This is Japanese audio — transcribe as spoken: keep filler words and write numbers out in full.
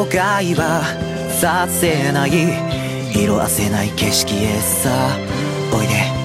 後悔はさせない、色あせない景色へさおいで。